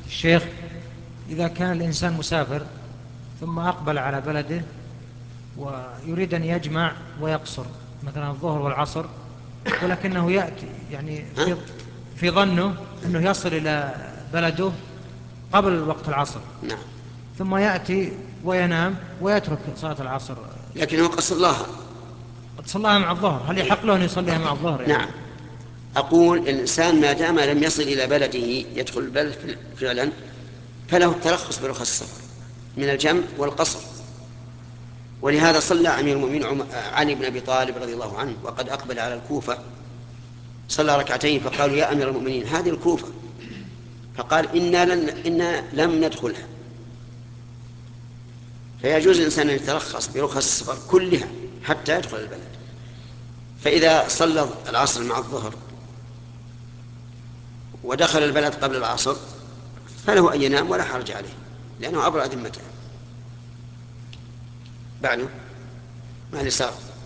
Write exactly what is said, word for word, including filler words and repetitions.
الشيخ، إذا كان الإنسان مسافر ثم أقبل على بلده ويريد أن يجمع ويقصر مثلا الظهر والعصر، ولكنه يأتي يعني ها؟ في في ظنه أنه يصل إلى بلده قبل وقت العصر، نعم. ثم يأتي وينام ويترك صلاة العصر. لكنه قصر الله. قد صلاها مع الظهر، هل يحق له أن يصليها مع الظهر يعني؟ نعم. أقول الإنسان ما دام لم يصل إلى بلده يدخل البلد فعلا فله الترخص برخص السفر من الجمع والقصر. ولهذا صلى أمير المؤمنين علي بن أبي طالب رضي الله عنه وقد أقبل على الكوفة، صلى ركعتين فقالوا يا أمير المؤمنين هذه الكوفة، فقال إنا, لن إنا لم ندخلها. فيجوز الإنسان أن يترخص برخص السفر كلها حتى يدخل البلد. فإذا صلى العصر مع الظهر ودخل البلد قبل العصر فله أن ينام ولا حرج عليه، لأنه أبرأ ذمته. بعده مع اليسار.